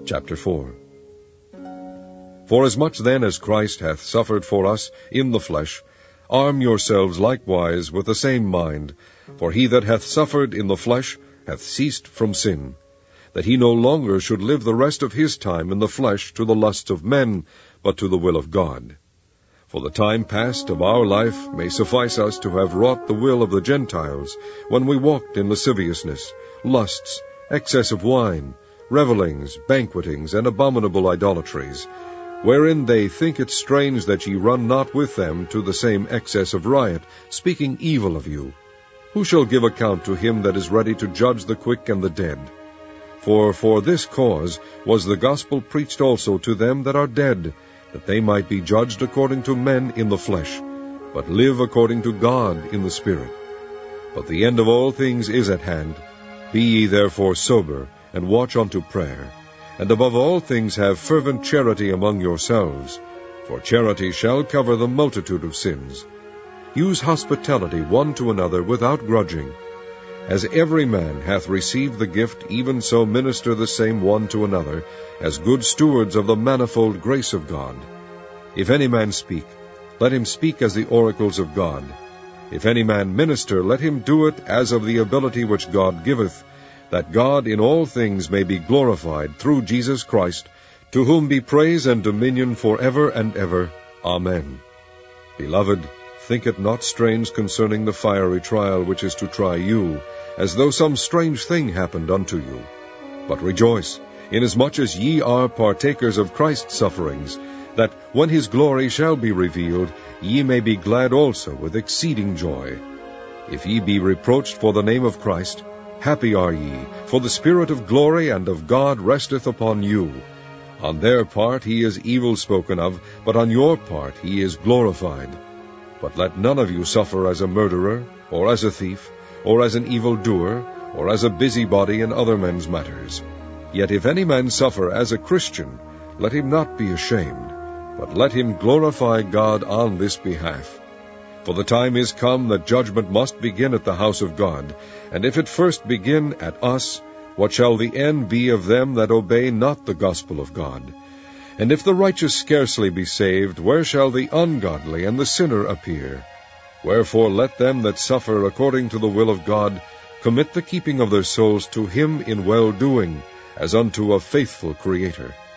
Chapter 4. Forasmuch then as Christ hath suffered for us in the flesh, arm yourselves likewise with the same mind. For he that hath suffered in the flesh hath ceased from sin, that he no longer should live the rest of his time in the flesh to the lusts of men, but to the will of God. For the time past of our life may suffice us to have wrought the will of the Gentiles, when we walked in lasciviousness, lusts, excess of wine, revellings, banquetings, and abominable idolatries, wherein they think it strange that ye run not with them to the same excess of riot, speaking evil of you. Who shall give account to him that is ready to judge the quick and the dead? For this cause was the gospel preached also to them that are dead, that they might be judged according to men in the flesh, but live according to God in the Spirit. But the end of all things is at hand. Be ye therefore sober, and watch unto prayer. And above all things have fervent charity among yourselves, for charity shall cover the multitude of sins. Use hospitality one to another without grudging. As every man hath received the gift, even so minister the same one to another, as good stewards of the manifold grace of God. If any man speak, let him speak as the oracles of God. If any man minister, let him do it as of the ability which God giveth, that God in all things may be glorified through Jesus Christ, to whom be praise and dominion forever and ever. Amen. Beloved, think it not strange concerning the fiery trial which is to try you, as though some strange thing happened unto you. But rejoice, inasmuch as ye are partakers of Christ's sufferings, that when his glory shall be revealed, ye may be glad also with exceeding joy. If ye be reproached for the name of Christ, happy are ye, for the Spirit of glory and of God resteth upon you. On their part he is evil spoken of, but on your part he is glorified. But let none of you suffer as a murderer, or as a thief, or as an evildoer, or as a busybody in other men's matters. Yet if any man suffer as a Christian, let him not be ashamed, but let him glorify God on this behalf. For the time is come that judgment must begin at the house of God, and if it first begin at us, what shall the end be of them that obey not the gospel of God? And if the righteous scarcely be saved, where shall the ungodly and the sinner appear? Wherefore let them that suffer according to the will of God commit the keeping of their souls to him in well-doing, as unto a faithful Creator.